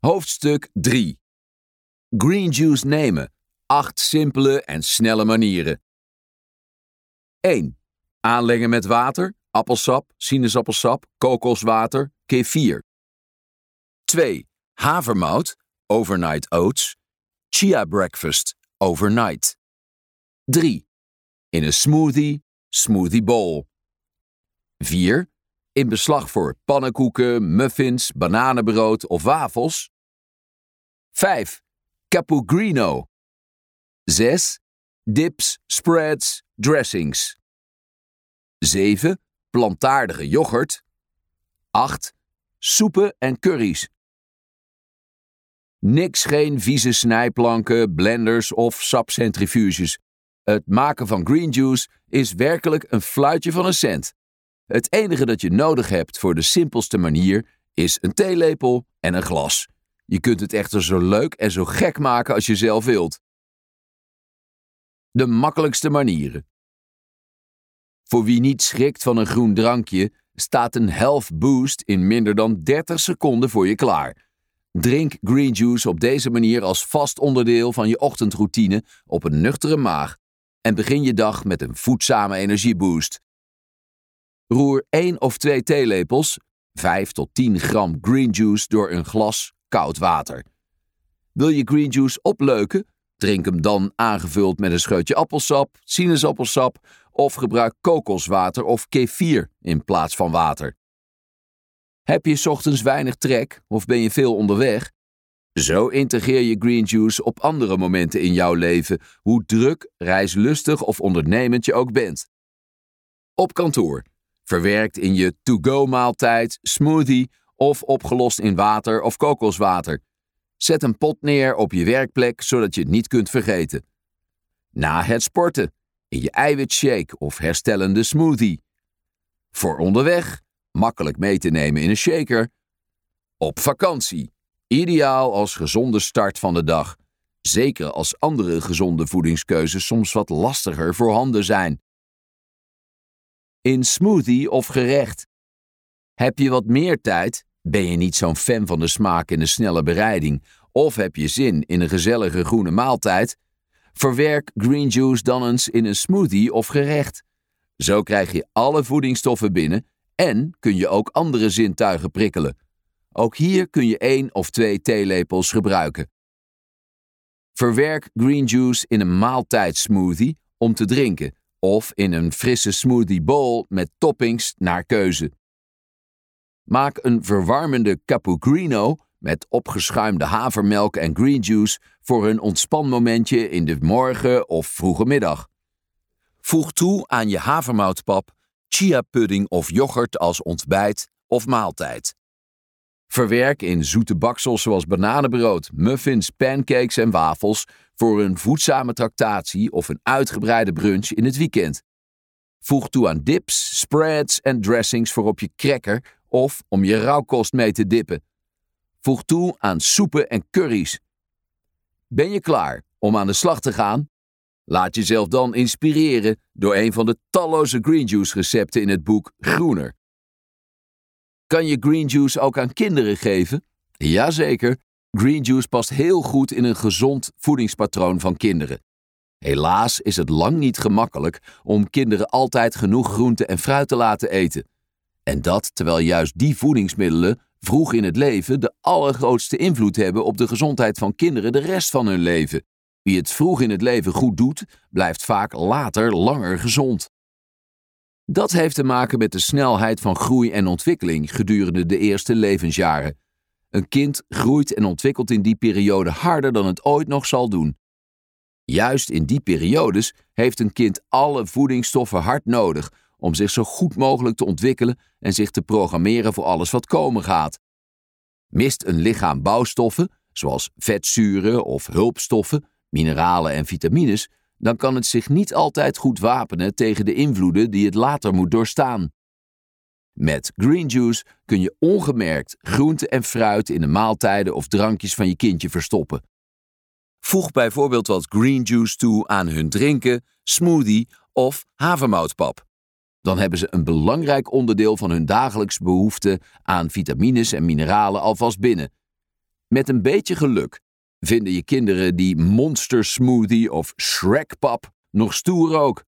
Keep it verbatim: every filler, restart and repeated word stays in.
Hoofdstuk drie. Green juice nemen. Acht simpele en snelle manieren. één. Aanlengen met water, appelsap, sinaasappelsap, kokoswater, kefir. twee. Havermout, overnight oats, chia breakfast, overnight. drie. In een smoothie, smoothie bowl. vier. In beslag voor pannenkoeken, muffins, bananenbrood of wafels. vijf. Cappuccino. zes. Dips, spreads, dressings. zeven. Plantaardige yoghurt. acht. Soepen en curry's. Niks geen vieze snijplanken, blenders of sapcentrifuges. Het maken van green juice is werkelijk een fluitje van een cent. Het enige dat je nodig hebt voor de simpelste manier is een theelepel en een glas. Je kunt het echter zo leuk en zo gek maken als je zelf wilt. De makkelijkste manieren. Voor wie niet schrikt van een groen drankje, staat een Health Boost in minder dan dertig seconden voor je klaar. Drink green juice op deze manier als vast onderdeel van je ochtendroutine op een nuchtere maag en begin je dag met een voedzame energieboost. Roer één of twee theelepels, vijf tot tien gram green juice door een glas koud water. Wil je green juice opleuken? Drink hem dan aangevuld met een scheutje appelsap, sinaasappelsap of gebruik kokoswater of kefir in plaats van water. Heb je 's ochtends weinig trek of ben je veel onderweg? Zo integreer je green juice op andere momenten in jouw leven, hoe druk, reislustig of ondernemend je ook bent. Op kantoor. Verwerkt in je to-go maaltijd, smoothie of opgelost in water of kokoswater. Zet een pot neer op je werkplek, zodat je het niet kunt vergeten. Na het sporten, in je eiwitshake of herstellende smoothie. Voor onderweg, makkelijk mee te nemen in een shaker. Op vakantie, ideaal als gezonde start van de dag. Zeker als andere gezonde voedingskeuzes soms wat lastiger voorhanden zijn. In smoothie of gerecht. Heb je wat meer tijd? Ben je niet zo'n fan van de smaak en de snelle bereiding? Of heb je zin in een gezellige groene maaltijd? Verwerk green juice dan eens in een smoothie of gerecht. Zo krijg je alle voedingsstoffen binnen en kun je ook andere zintuigen prikkelen. Ook hier kun je één of twee theelepels gebruiken. Verwerk green juice in een maaltijdsmoothie om te drinken of in een frisse smoothie bowl met toppings naar keuze. Maak een verwarmende cappuccino met opgeschuimde havermelk en green juice voor een ontspanmomentje in de morgen of vroege middag. Voeg toe aan je havermoutpap, chia pudding of yoghurt als ontbijt of maaltijd. Verwerk in zoete baksels zoals bananenbrood, muffins, pancakes en wafels voor een voedzame tractatie of een uitgebreide brunch in het weekend. Voeg toe aan dips, spreads en dressings voor op je cracker of om je rauwkost mee te dippen. Voeg toe aan soepen en curry's. Ben je klaar om aan de slag te gaan? Laat jezelf dan inspireren door een van de talloze green juice recepten in het boek Groener. Kan je green juice ook aan kinderen geven? Jazeker, green juice past heel goed in een gezond voedingspatroon van kinderen. Helaas is het lang niet gemakkelijk om kinderen altijd genoeg groente en fruit te laten eten. En dat terwijl juist die voedingsmiddelen vroeg in het leven de allergrootste invloed hebben op de gezondheid van kinderen de rest van hun leven. Wie het vroeg in het leven goed doet, blijft vaak later langer gezond. Dat heeft te maken met de snelheid van groei en ontwikkeling gedurende de eerste levensjaren. Een kind groeit en ontwikkelt in die periode harder dan het ooit nog zal doen. Juist in die periodes heeft een kind alle voedingsstoffen hard nodig om zich zo goed mogelijk te ontwikkelen en zich te programmeren voor alles wat komen gaat. Mist een lichaam bouwstoffen, zoals vetzuren of hulpstoffen, mineralen en vitamines, dan kan het zich niet altijd goed wapenen tegen de invloeden die het later moet doorstaan. Met green juice kun je ongemerkt groente en fruit in de maaltijden of drankjes van je kindje verstoppen. Voeg bijvoorbeeld wat green juice toe aan hun drinken, smoothie of havermoutpap. Dan hebben ze een belangrijk onderdeel van hun dagelijks behoefte aan vitamines en mineralen alvast binnen. Met een beetje geluk vinden je kinderen die Monster Smoothie of Shrek Pap nog stoer ook.